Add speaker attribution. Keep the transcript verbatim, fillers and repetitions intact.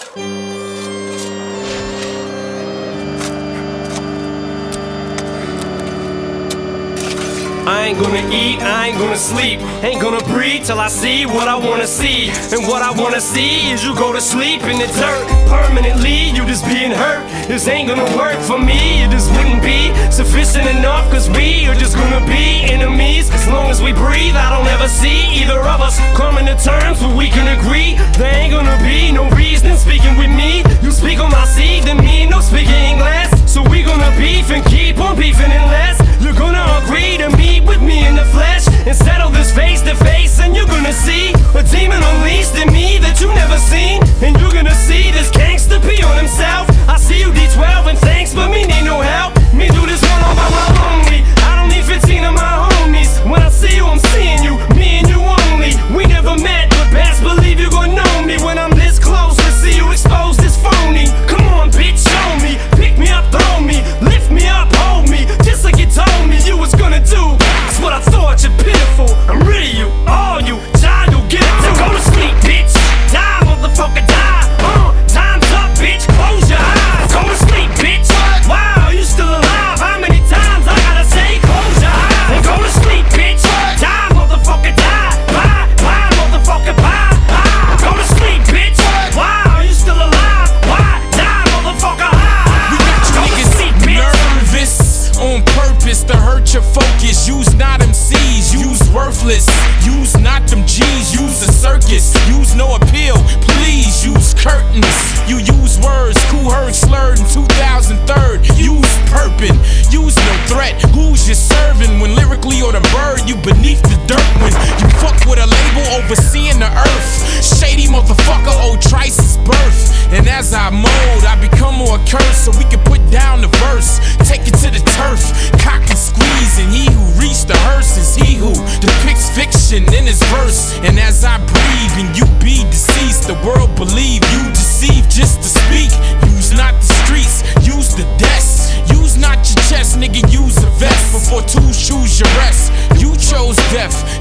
Speaker 1: I ain't gonna eat, I ain't gonna sleep, ain't gonna breathe till I see what I wanna see. And what I wanna see is you go to sleep in the dirt permanently, you just being hurt. This ain't gonna work for me, it just wouldn't be sufficient enough, cause we are just gonna be enemies. As long as we breathe, I don't ever see either of us coming to terms where we can agree. There ain't gonna be no reason speaking with me. You speak on my seed, then me no speaking English. So we gonna beef and keep on beefing unless you're gonna agree to meet with me in the flesh and settle this face to face. And you're gonna see a demon unleashed in me that you never seen. And you're gonna see this gangster pee on himself. I see you D twelve and thanks, but me need no help. Me do this one all by my lonely. I don't need fifteen of my homies. When I see you, I'm seeing you, me and you only. We never met, but best believe you gon' know me when I'm this close to see you expose this phony. Come on, bitch, show me. Pick me up, throw me, lift me up, hold me, just like you told me you was gonna do. That's what I thought, you're pitiful. I'm rid of you, all you, child, you'll get it too. Go to sleep, bitch. Die, motherfucker, die. Uh, time's up, bitch. Close your eyes. Go to sleep, bitch. Wow, you still alive? How many times I gotta say close your eyes? And go to sleep, bitch. Die, motherfucker, die. Bye, bye, motherfucker, bye, bye. Go to sleep, bitch. Wow, you still alive? Why? Die, motherfucker, high.
Speaker 2: We got you niggas nervous on purpose to hurt your focus. Use not M Cs, use worthless. Use not them G's, use a circus. Use no appeal, please use curtains. You use words, who heard slurred in two thousand three. Use purpin, use no threat. Who's you serving when lyrically or the bird? You beneath the dirt when you fuck with a label overseeing the earth. Shady motherfucker, old Trice's birth. And as I mold, I become more cursed so we can put down the verse. Take it to the turf, cock and squeeze. And he who reached the hearse is he who depicts fiction in his verse. And as I breathe and you be deceased, the world believe you deceive just to speak. Use not the streets, use the desk. Use not your chest, nigga, use a vest. Before tools choose your rest. You chose death,